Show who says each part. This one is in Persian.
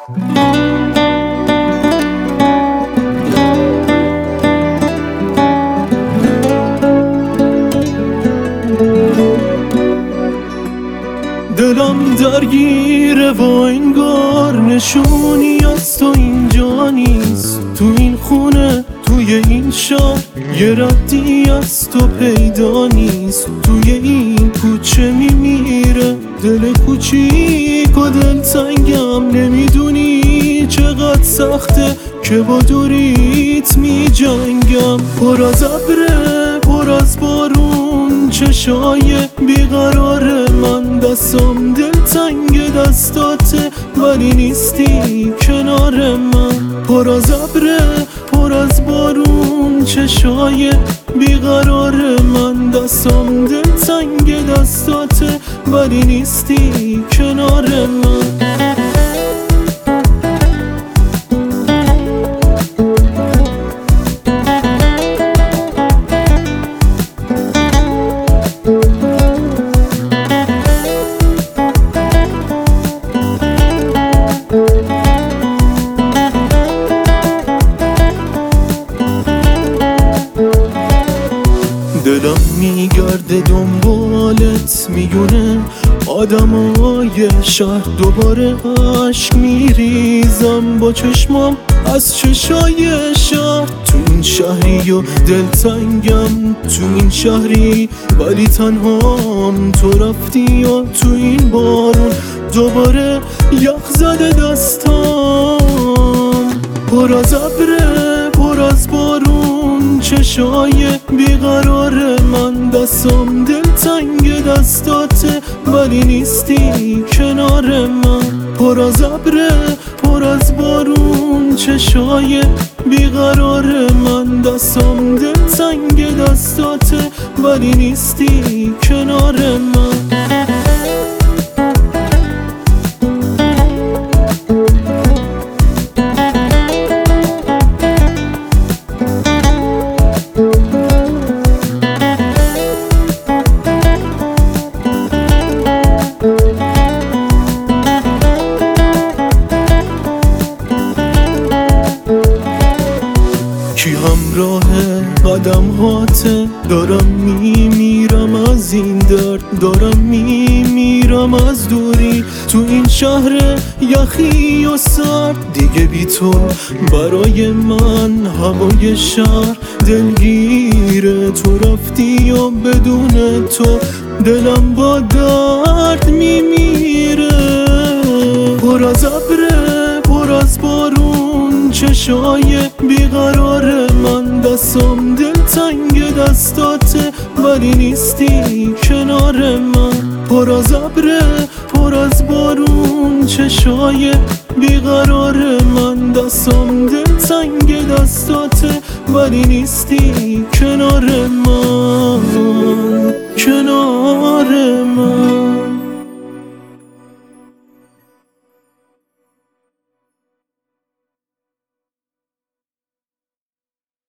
Speaker 1: دلم درگیره و انگار نشونی از تو اینجا نیست. تو این خونه توی این شهر یه ردی از تو پیدا نیست. توی این کوچه میمیره دل کوچیک و دلتنگم، نمیدونی چقدر سخته که با دوریت میجنگم. پر از ابره پر از بارون چشای بیقرار من، دستم دلتنگ دستاته ولی نیستی کنار من. پر از ابره پر از بارون چشای بیقرار من، دستم دلتنگ دستاته ولی نیستی کنار من. دلم میگرده دنبالت میونه آدمای شهر، دوباره عشق میریزم با چشمام از چشای شهر. تو این شهری و دلتنگم تو این شهری ولی تنهام، تو رفتی و تو این بارون دوباره یخ زده دستام. پر از ابره پر از بارون چشای بیقرار من، دستم دلتنگ دستاته ولی نیستی کنار من. پر از ابره پر از بارون چشای بیقرار من، دستم دلتنگ دستاته ولی نیستی کنار من. کی همراه قدم هاته؟ دارم میمیرم از این درد، دارم میمیرم از دوری تو این شهر یخی و سرد. دیگه بی تو برای من هوای شهر دلگیره، تو رفتی و بدون تو دلم با درد میمیره. پر از ابره پر از بارون چشای بیقرار من، دستم دلتنگ دستاته ولی نیستی کنار من. پر از ابره پر از بارون چشای بیقرار من، دستم دلتنگ دستاته ولی نیستی کنار من. کنار